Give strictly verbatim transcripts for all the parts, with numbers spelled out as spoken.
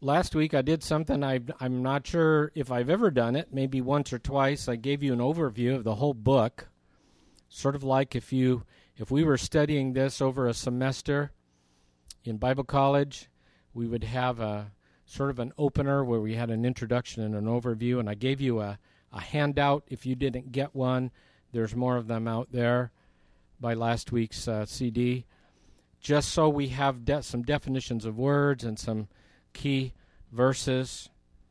last week I did something I, I'm not sure if I've ever done it, maybe once or twice. I gave you an overview of the whole book, sort of like if you if we were studying this over a semester in Bible college, we would have a sort of an opener where we had an introduction and an overview, and I gave you a, a handout. If you didn't get one, there's more of them out there by last week's uh, C D, just so we have de- some definitions of words and some key verses.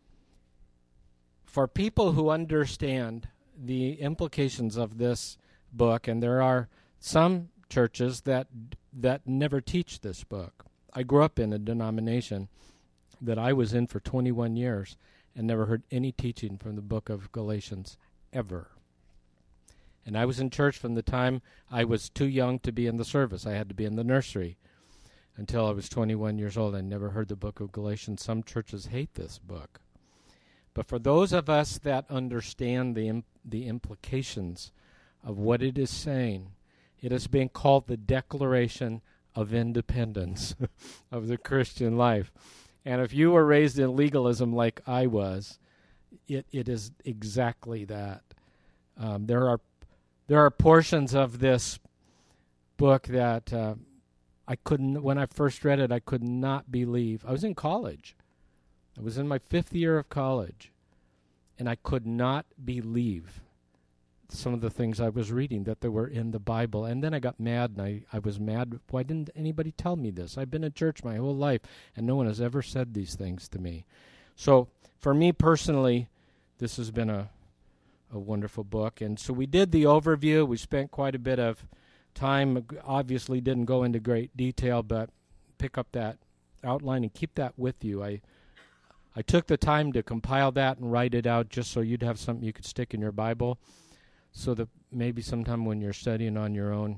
For people who understand the implications of this book, and there are some churches that that never teach this book. I grew up in a denomination that I was in for twenty-one years and never heard any teaching from the book of Galatians ever. And I was in church from the time I was too young to be in the service. I had to be in the nursery until I was twenty-one years old. I never heard the book of Galatians. Some churches hate this book. But for those of us that understand the imp- the implications of what it is saying, it is being called the Declaration of Independence of the Christian life. And if you were raised in legalism like I was, it, it is exactly that. Um, there are there are portions of this book that uh, I couldn't, when I first read it, I could not believe. I was in college. I was in my fifth year of college, and I could not believe some of the things I was reading that they were in the Bible. And then I got mad, and I, I was mad. Why didn't anybody tell me this? I've been in church my whole life, and no one has ever said these things to me. So for me personally, this has been a, a wonderful book. And so we did the overview. We spent quite a bit of time. Obviously didn't go into great detail, but pick up that outline and keep that with you. I I took the time to compile that and write it out just so you'd have something you could stick in your Bible, so that maybe sometime when you're studying on your own,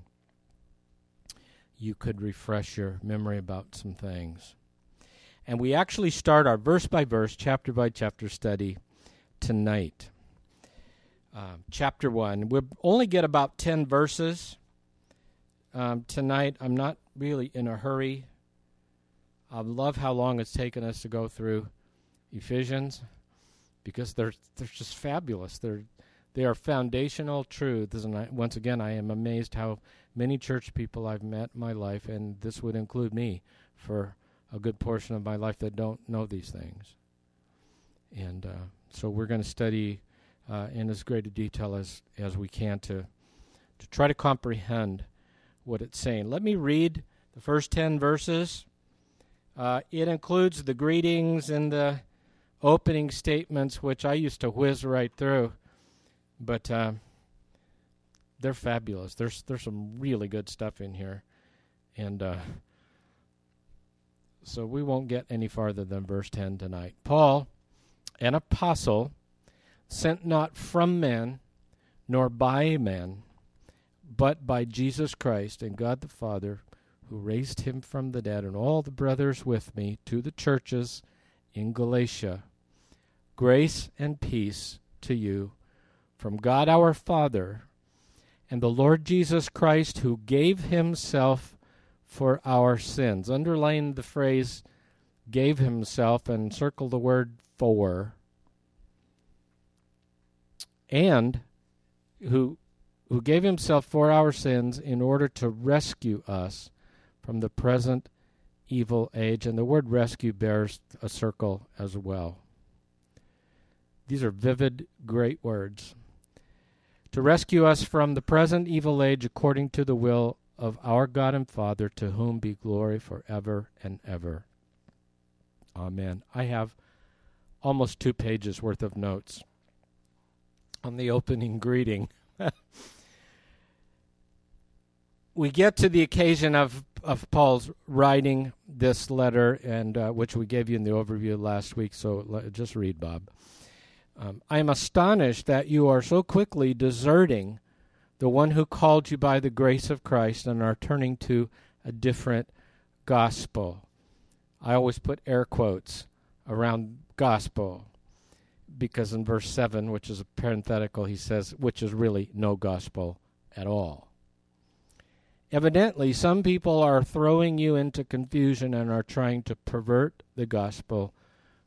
you could refresh your memory about some things. And we actually start our verse-by-verse, chapter-by-chapter study tonight. Uh, chapter one. We'll only get about ten verses um, tonight. I'm not really in a hurry. I love how long it's taken us to go through Ephesians, because they're they're just fabulous. They're they are foundational truths, and I, once again, I am amazed how many church people I've met in my life, and this would include me for a good portion of my life, that don't know these things. And uh, so we're going to study uh, in as great a detail as as we can to to try to comprehend what it's saying. Let me read the first ten verses. Uh, it includes the greetings and the opening statements, which I used to whiz right through, but uh, they're fabulous. There's there's some really good stuff in here, and uh, so we won't get any farther than verse ten tonight. Paul, an apostle, sent not from men, nor by men, but by Jesus Christ and God the Father, who raised him from the dead, and all the brothers with me, to the churches in Galatia. Grace and peace to you from God our Father and the Lord Jesus Christ, who gave himself for our sins. Underline the phrase gave himself and circle the word for. And who who gave himself for our sins in order to rescue us from the present evil age. And the word rescue bears a circle as well. These are vivid, great words. To rescue us from the present evil age according to the will of our God and Father, to whom be glory forever and ever. Amen. I have almost two pages worth of notes on the opening greeting. We get to the occasion of, of Paul's writing this letter, and uh, which we gave you in the overview last week, so l- just read, Bob. Um, I am astonished that you are so quickly deserting the one who called you by the grace of Christ and are turning to a different gospel. I always put air quotes around gospel, because in verse seven, which is a parenthetical, he says, which is really no gospel at all. Evidently, some people are throwing you into confusion and are trying to pervert the gospel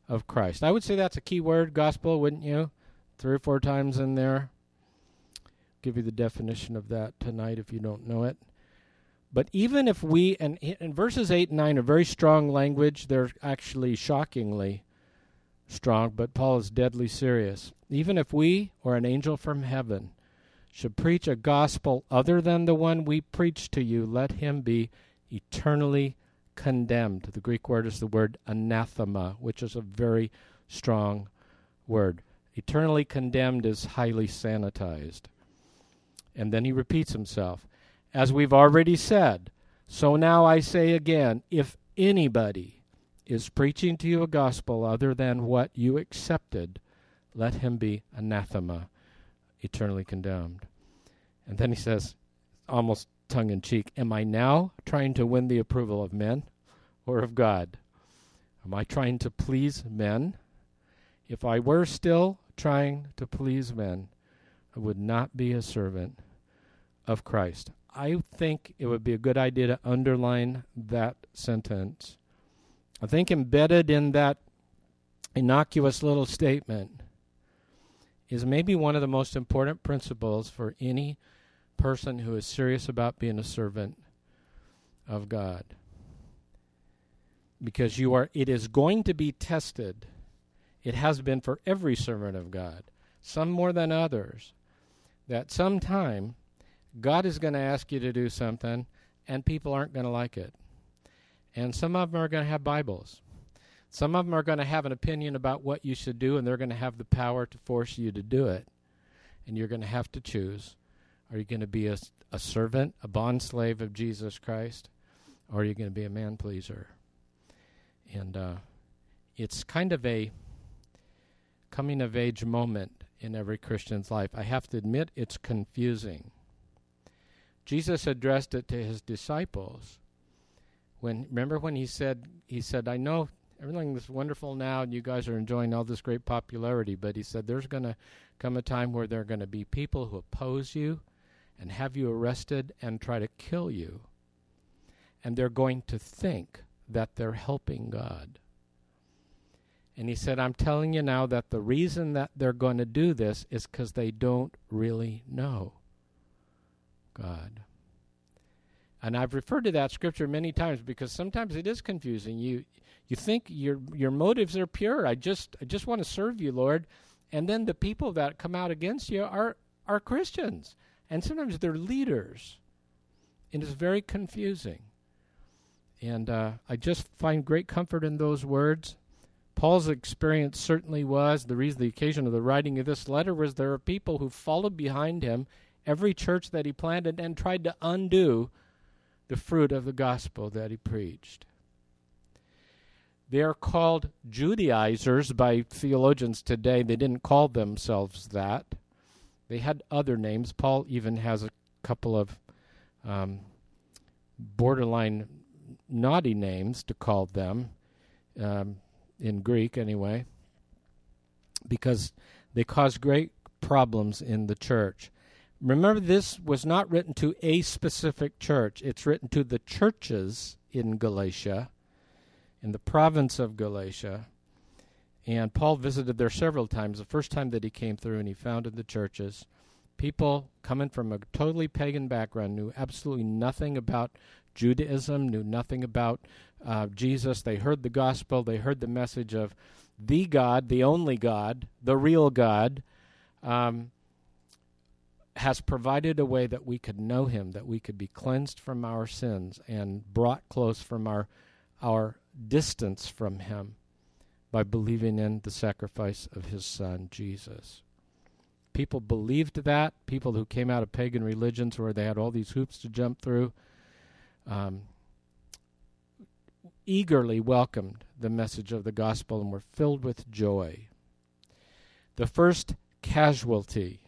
of Christ. I would say that's a key word, gospel, wouldn't you? Three or four times in there. Give you the definition of that tonight if you don't know it. But even if we, and in verses eight and nine are very strong language, they're actually shockingly strong, but Paul is deadly serious. Even if we or an angel from heaven should preach a gospel other than the one we preach to you, let him be eternally condemned. The Greek word is the word anathema, which is a very strong word. Eternally condemned is highly sanitized. And then he repeats himself. As we've already said, so now I say again, if anybody is preaching to you a gospel other than what you accepted, let him be anathema, eternally condemned. And then he says, almost tongue-in-cheek, am I now trying to win the approval of men or of God? Am I trying to please men? If I were still trying to please men, I would not be a servant of Christ. I think it would be a good idea to underline that sentence. I think embedded in that innocuous little statement is maybe one of the most important principles for any person who is serious about being a servant of God. Because you are, it is going to be tested. It has been for every servant of God, some more than others, that sometime God is going to ask you to do something, and people aren't going to like it. And some of them are going to have Bibles. Some of them are going to have an opinion about what you should do, and they're going to have the power to force you to do it. And you're going to have to choose. Are you going to be a, a servant, a bondslave of Jesus Christ, or are you going to be a man-pleaser? And uh, it's kind of a coming-of-age moment in every Christian's life. I have to admit it's confusing. Jesus addressed it to his disciples. When remember when he said, he said, I know everything is wonderful now and you guys are enjoying all this great popularity, but he said there's going to come a time where there are going to be people who oppose you and have you arrested and try to kill you. And they're going to think that they're helping God. And he said, I'm telling you now that the reason that they're going to do this is because they don't really know God. And I've referred to that scripture many times because sometimes it is confusing. You you think your your motives are pure. I just I just want to serve you, Lord. And then the people that come out against you are are Christians. And sometimes they're leaders. And it's very confusing. And uh, I just find great comfort in those words. Paul's experience certainly was, the reason, the occasion of the writing of this letter was there are people who followed behind him, every church that he planted, and tried to undo the fruit of the gospel that he preached. They are called Judaizers by theologians today. They didn't call themselves that. They had other names. Paul even has a couple of um, borderline naughty names to call them, um, in Greek anyway, because they cause great problems in the church. Remember, this was not written to a specific church. It's written to the churches in Galatia, in the province of Galatia. And Paul visited there several times. The first time that he came through and he founded the churches, people coming from a totally pagan background knew absolutely nothing about Judaism, knew nothing about uh, Jesus. They heard the gospel. They heard the message of the God, the only God, the real God, um, has provided a way that we could know him, that we could be cleansed from our sins and brought close from our our distance from him by believing in the sacrifice of his son, Jesus. People believed that. People who came out of pagan religions where they had all these hoops to jump through um, eagerly welcomed the message of the gospel and were filled with joy. The first casualty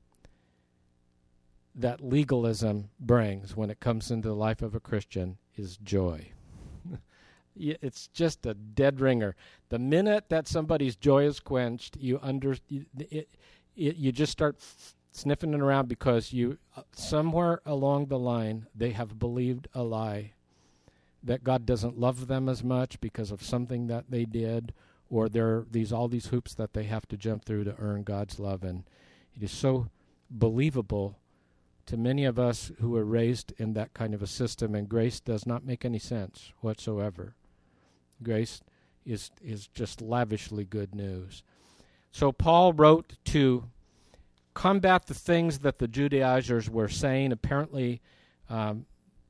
that legalism brings when it comes into the life of a Christian is joy. It's just a dead ringer. The minute that somebody's joy is quenched, you under it, it, you just start sniffing it around because you uh, somewhere along the line they have believed a lie that God doesn't love them as much because of something that they did, or there are these all these hoops that they have to jump through to earn God's love. And it is so believable to many of us who were raised in that kind of a system, and grace does not make any sense whatsoever. Grace is is just lavishly good news. So Paul wrote to combat the things that the Judaizers were saying. Apparently, um,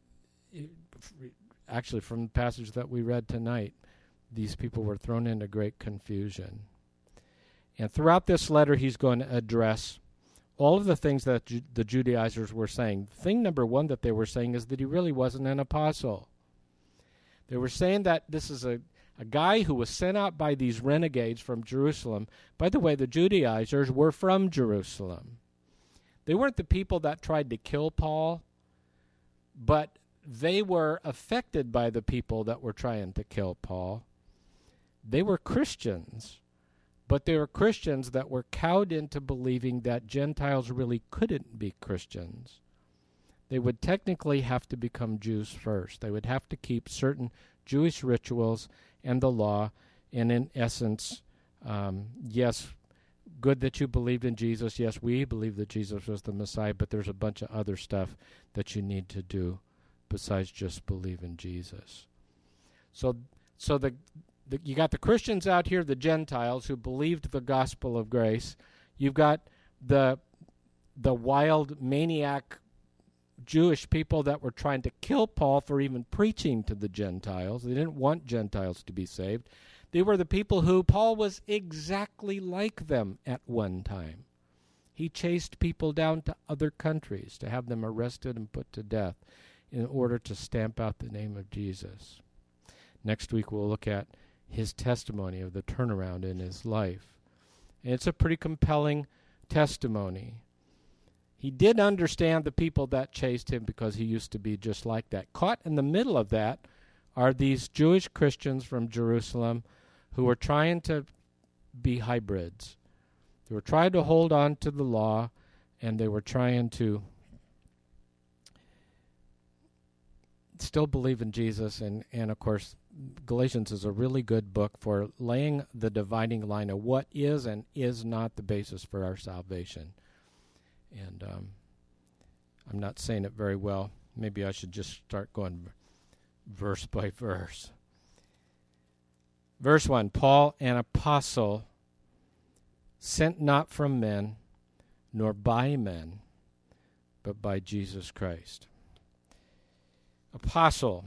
actually from the passage that we read tonight, these people were thrown into great confusion. And throughout this letter, he's going to address all of the things that Ju- the Judaizers were saying. Thing number one that they were saying is that he really wasn't an apostle. They were saying that this is a, a guy who was sent out by these renegades from Jerusalem. By the way, the Judaizers were from Jerusalem. They weren't the people that tried to kill Paul, but they were affected by the people that were trying to kill Paul. They were Christians, but they were Christians that were cowed into believing that Gentiles really couldn't be Christians. They would technically have to become Jews first. They would have to keep certain Jewish rituals and the law, and in essence, um, yes, good that you believed in Jesus. Yes, we believe that Jesus was the Messiah, but there's a bunch of other stuff that you need to do besides just believe in Jesus. So, so the, the you got the Christians out here, the Gentiles who believed the gospel of grace. You've got the the wild maniac Jewish people that were trying to kill Paul for even preaching to the Gentiles. They didn't want Gentiles to be saved. They were the people who Paul was exactly like them at one time. He chased people down to other countries to have them arrested and put to death in order to stamp out the name of Jesus. Next week we'll look at his testimony of the turnaround in his life. And it's a pretty compelling testimony. He did understand the people that chased him because he used to be just like that. Caught in the middle of that are these Jewish Christians from Jerusalem who were trying to be hybrids. They were trying to hold on to the law, and they were trying to still believe in Jesus. And, and of course, Galatians is a really good book for laying the dividing line of what is and is not the basis for our salvation. And um, I'm not saying it very well. Maybe I should just start going v- verse by verse. Verse one, Paul, an apostle, sent not from men, nor by men, but by Jesus Christ. Apostle.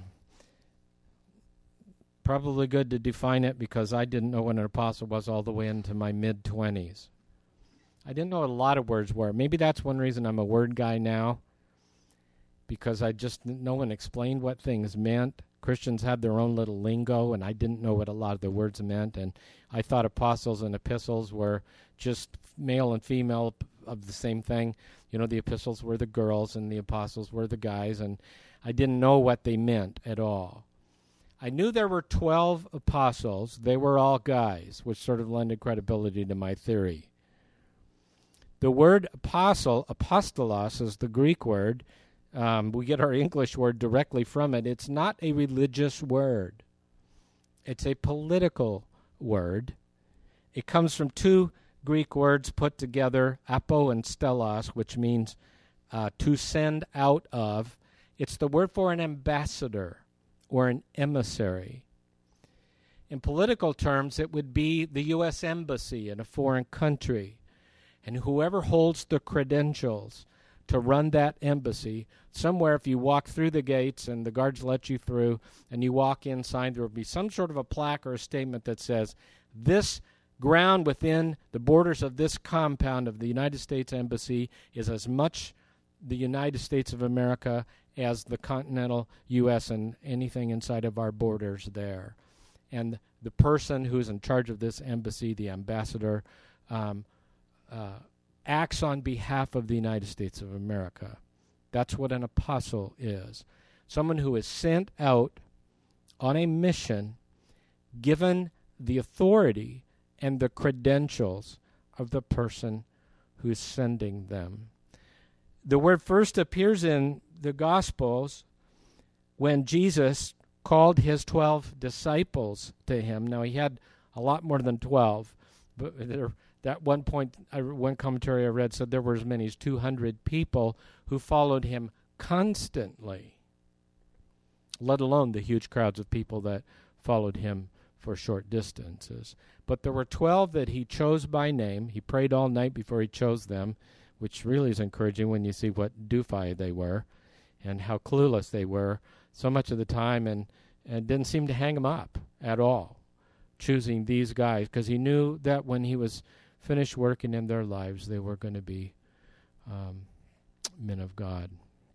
Probably good to define it because I didn't know what an apostle was all the way into my mid-twenties. I didn't know what a lot of words were. Maybe that's one reason I'm a word guy now, because I just, no one explained what things meant. Christians had their own little lingo, and I didn't know what a lot of the words meant, and I thought apostles and epistles were just male and female of the same thing. You know, the epistles were the girls, and the apostles were the guys, and I didn't know what they meant at all. I knew there were twelve apostles. They were all guys, which sort of lended credibility to my theory. The word apostle, apostolos, is the Greek word. Um, we get our English word directly from it. It's not a religious word. It's a political word. It comes from two Greek words put together, apo and stelos, which means uh, to send out of. It's the word for an ambassador or an emissary. In political terms, it would be the U S embassy in a foreign country. And whoever holds the credentials to run that embassy, somewhere if you walk through the gates and the guards let you through and you walk inside, there will be some sort of a plaque or a statement that says, this ground within the borders of this compound of the United States Embassy is as much the United States of America as the continental U S and anything inside of our borders there. And the person who's in charge of this embassy, the ambassador, um, Uh, acts on behalf of the United States of America. That's what an apostle is. Someone who is sent out on a mission, given the authority and the credentials of the person who is sending them. The word first appears in the Gospels when Jesus called his twelve disciples to him. Now, he had a lot more than twelve. But there, that one point, I, one commentary I read said there were as many as two hundred people who followed him constantly, let alone the huge crowds of people that followed him for short distances. But there were twelve that he chose by name. He prayed all night before he chose them, which really is encouraging when you see what doofi they were and how clueless they were so much of the time, and, and didn't seem to hang them up at all, choosing these guys, because he knew that when he was finished working in their lives, they were going to be um, men of God.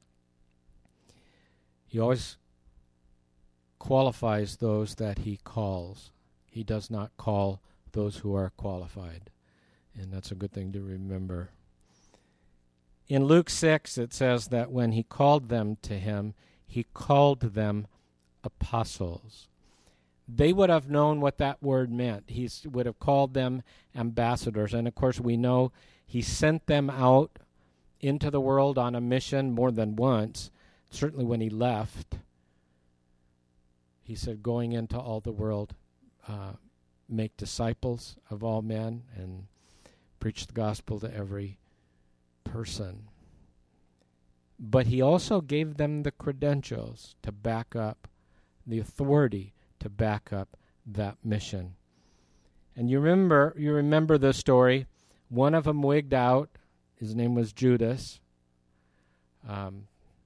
He always qualifies those that he calls. He does not call those who are qualified. And that's a good thing to remember. In Luke six, it says that when he called them to him, he called them apostles. They would have known what that word meant. He would have called them ambassadors. And, of course, we know he sent them out into the world on a mission more than once. Certainly when he left, he said, going into all the world, uh, make disciples of all men and preach the gospel to every person. But he also gave them the credentials to back up, the authority to back up that mission. And you remember, you remember the story. One of them wigged out. His name was Judas. Um,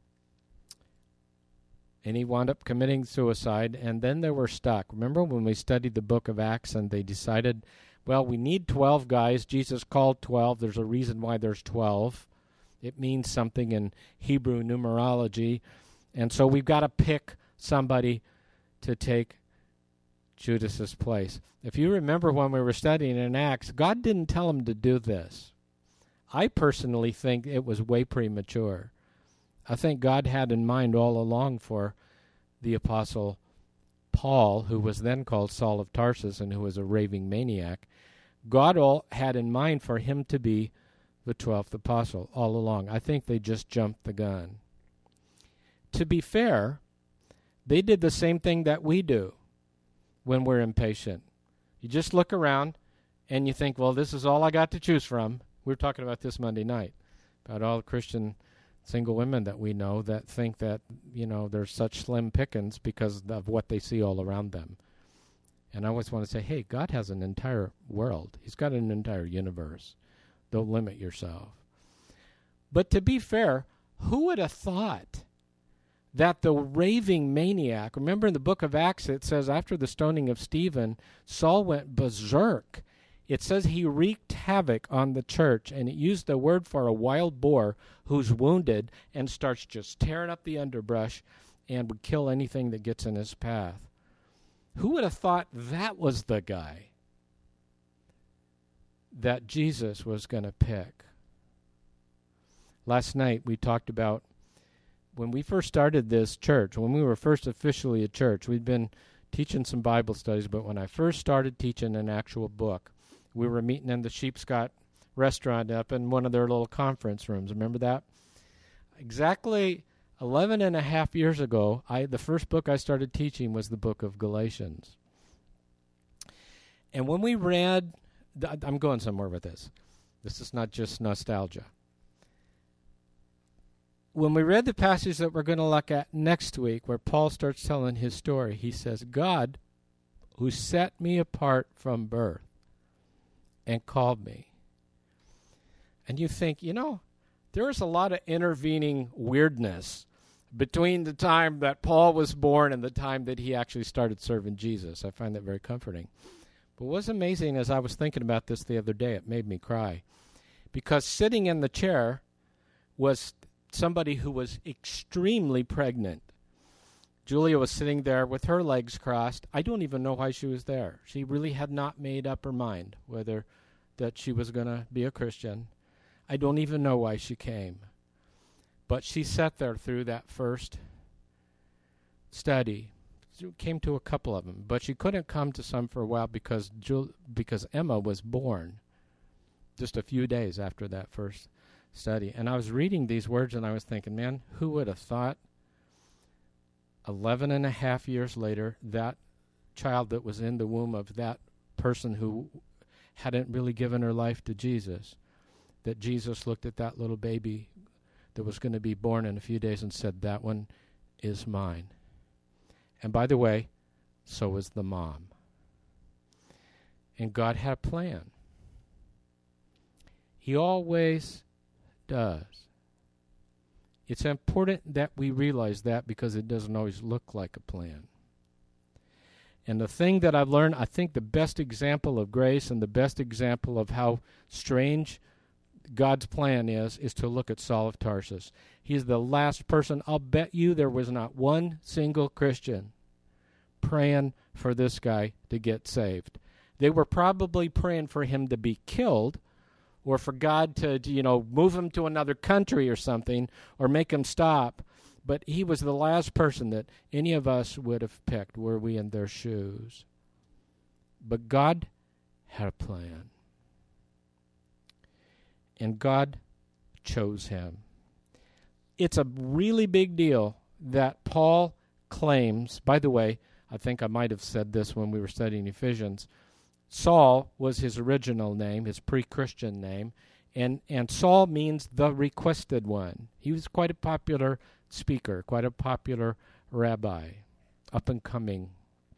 and he wound up committing suicide, and then they were stuck. Remember when we studied the book of Acts and they decided, well, we need twelve guys. Jesus called twelve. There's a reason why there's twelve. It means something in Hebrew numerology. And so we've got to pick somebody to take Judas's place. If you remember when we were studying in Acts, God didn't tell him to do this. I personally think it was way premature. I think God had in mind all along for the Apostle Paul, who was then called Saul of Tarsus and who was a raving maniac. God all had in mind for him to be the twelfth apostle all along. I think they just jumped the gun. To be fair, they did the same thing that we do when we're impatient. You just look around and you think, well, this is all I got to choose from. We were talking about this Monday night, about all the Christian single women that we know that think that, you know, they're such slim pickings because of what they see all around them. And I always want to say, hey, God has an entire world. He's got an entire universe. Don't limit yourself. But to be fair, who would have thought that the raving maniac, remember in the book of Acts it says after the stoning of Stephen, Saul went berserk. It says he wreaked havoc on the church, and it used the word for a wild boar who's wounded and starts just tearing up the underbrush and would kill anything that gets in his path. Who would have thought that was the guy that Jesus was going to pick? Last night we talked about when we first started this church, when we were first officially a church. We'd been teaching some Bible studies, but when I first started teaching an actual book, we were meeting in the Sheepscott restaurant up in one of their little conference rooms. Remember that? Exactly eleven and a half years ago, I the first book I started teaching was the book of Galatians. And when we read, th- I'm going somewhere with this. This is not just nostalgia. When we read the passage that we're going to look at next week, where Paul starts telling his story, he says, God, who set me apart from birth and called me. And you think, you know, there's a lot of intervening weirdness between the time that Paul was born and the time that he actually started serving Jesus. I find that very comforting. But what's amazing, as I was thinking about this the other day, it made me cry. Because sitting in the chair was somebody who was extremely pregnant. Julia was sitting there with her legs crossed. I don't even know why she was there. She really had not made up her mind whether that she was going to be a Christian. I don't even know why she came. But she sat there through that first study. She came to a couple of them, but she couldn't come to some for a while because Jul- because Emma was born just a few days after that first study. And I was reading these words and I was thinking, man, who would have thought eleven and a half years later that child that was in the womb of that person who hadn't really given her life to Jesus, that Jesus looked at that little baby that was going to be born in a few days and said, that one is mine. And by the way, so was the mom. And God had a plan. He always does. It's important that we realize that, because it doesn't always look like a plan. And the thing that I've learned, I think the best example of grace and the best example of how strange God's plan is, is to look at Saul of Tarsus. He's the last person. I'll bet you there was not one single Christian praying for this guy to get saved. They were probably praying for him to be killed, or for God to, you know, move him to another country or something, or make him stop. But he was the last person that any of us would have picked were we in their shoes. But God had a plan. And God chose him. It's a really big deal that Paul claims. By the way, I think I might have said this when we were studying Ephesians. Saul was his original name, his pre-Christian name, and, and Saul means the requested one. He was quite a popular speaker, quite a popular rabbi, up and coming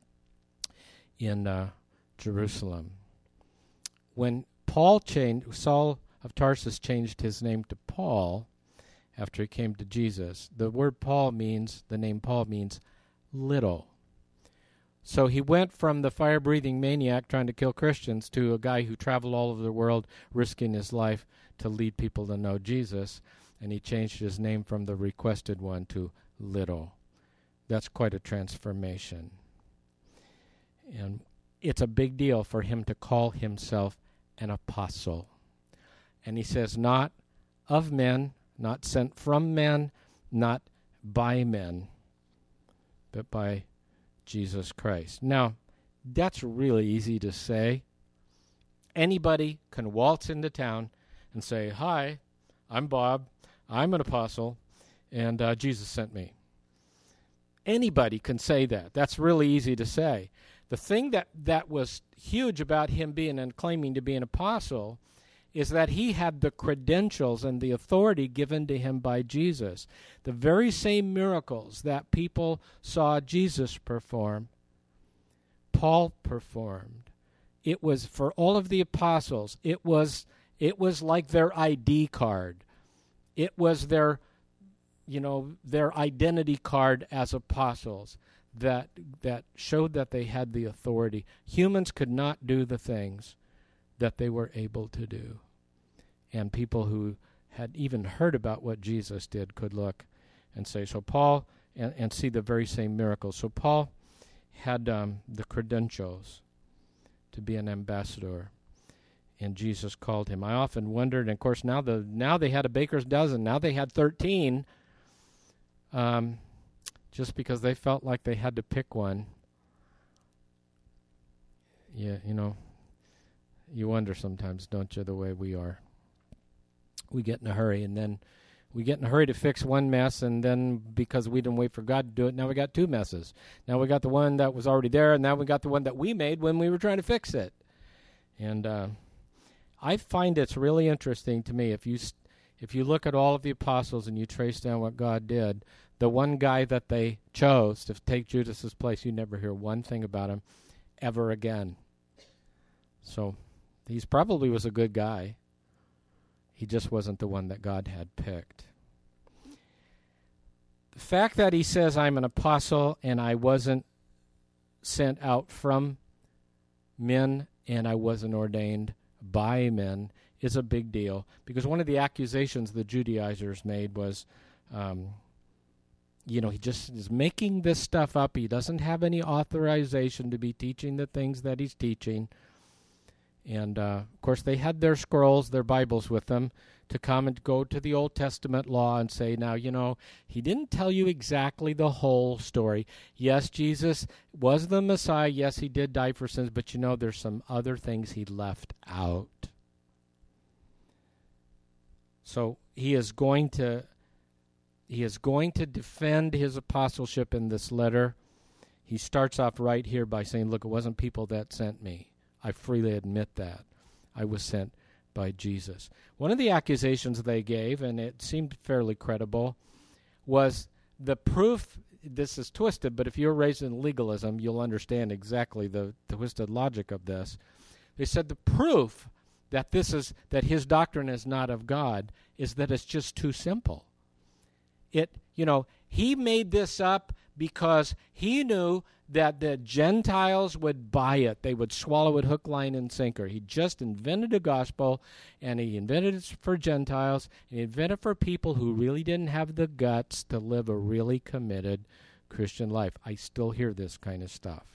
in uh, Jerusalem. When Paul changed, Saul of Tarsus changed his name to Paul after he came to Jesus. The word Paul means, the name Paul means little. So he went from the fire-breathing maniac trying to kill Christians to a guy who traveled all over the world risking his life to lead people to know Jesus. And he changed his name from the requested one to little. That's quite a transformation. And it's a big deal for him to call himself an apostle. And he says, not of men, not sent from men, not by men, but by Jesus Christ. Now, that's really easy to say. Anybody can waltz into town and say, hi, I'm Bob, I'm an apostle, and uh, Jesus sent me. Anybody can say that. That's really easy to say. The thing that, that was huge about him being and claiming to be an apostle is that he had the credentials and the authority given to him by Jesus. The very same miracles that people saw Jesus perform, Paul performed. It was, for all of the apostles, it was it was like their I D card. It was their, you know, their identity card as apostles that that showed that they had the authority. Humans could not do the things that they were able to do. And people who had even heard about what Jesus did could look and say, so Paul, and, and see the very same miracles. So Paul had um, the credentials to be an ambassador, and Jesus called him. I often wondered, and of course now the now they had a baker's dozen. Now they had thirteen, um, just because they felt like they had to pick one. Yeah, you know, you wonder sometimes, don't you, the way we are. We get in a hurry, and then we get in a hurry to fix one mess, and then because we didn't wait for God to do it, now we got two messes. Now we got the one that was already there, and now we got the one that we made when we were trying to fix it. And uh, I find it's really interesting to me, if you st- if you look at all of the apostles and you trace down what God did, the one guy that they chose to take Judas's place, you never hear one thing about him ever again. So he's probably was a good guy. He just wasn't the one that God had picked. The fact that he says, I'm an apostle and I wasn't sent out from men and I wasn't ordained by men is a big deal. Because one of the accusations the Judaizers made was, um, you know, he just is making this stuff up. He doesn't have any authorization to be teaching the things that he's teaching. And, uh, of course, they had their scrolls, their Bibles with them, to come and go to the Old Testament law and say, now, you know, he didn't tell you exactly the whole story. Yes, Jesus was the Messiah. Yes, he did die for sins. But, you know, there's some other things he left out. So he is going to, he is going to defend his apostleship in this letter. He starts off right here by saying, look, it wasn't people that sent me. I freely admit that. I was sent by Jesus. One of the accusations they gave, and it seemed fairly credible, was the proof. This is twisted, but if you're raised in legalism, you'll understand exactly the, the twisted logic of this. They said the proof that this is that his doctrine is not of God is that it's just too simple. It, you know, he made this up because he knew that the Gentiles would buy it. They would swallow it hook, line, and sinker. He just invented a gospel, and he invented it for Gentiles, and he invented it for people who really didn't have the guts to live a really committed Christian life. I still hear this kind of stuff.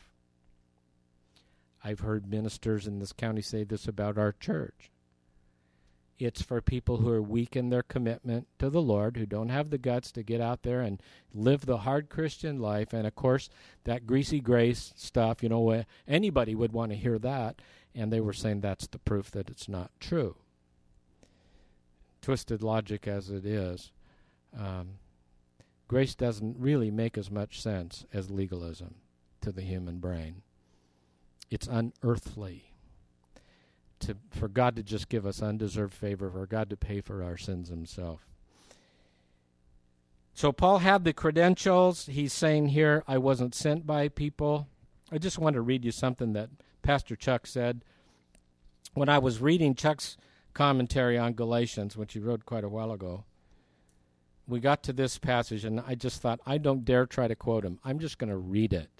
I've heard ministers in this county say this about our church. It's for people who are weak in their commitment to the Lord, who don't have the guts to get out there and live the hard Christian life. And, of course, that greasy grace stuff, you know, anybody would want to hear that. And they were saying that's the proof that it's not true. Twisted logic as it is, um, grace doesn't really make as much sense as legalism to the human brain. It's unearthly. To, for God to just give us undeserved favor, for God to pay for our sins himself. So Paul had the credentials. He's saying here, I wasn't sent by people. I just want to read you something that Pastor Chuck said. When I was reading Chuck's commentary on Galatians, which he wrote quite a while ago, we got to this passage, and I just thought, I don't dare try to quote him. I'm just going to read it.